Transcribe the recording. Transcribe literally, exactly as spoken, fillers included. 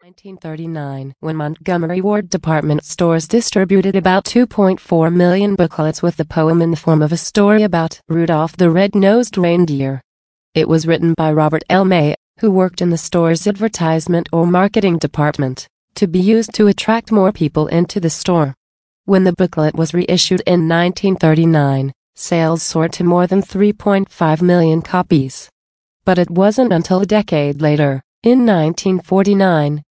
nineteen thirty-nine, when Montgomery Ward department stores distributed about two point four million booklets with the poem in the form of a story about Rudolph the Red-Nosed Reindeer. It was written by Robert L. May, who worked in the store's advertisement or marketing department, to be used to attract more people into the store. When the booklet was reissued in nineteen thirty-nine, sales soared to more than three point five million copies. But it wasn't until a decade later, in nineteen forty-nine,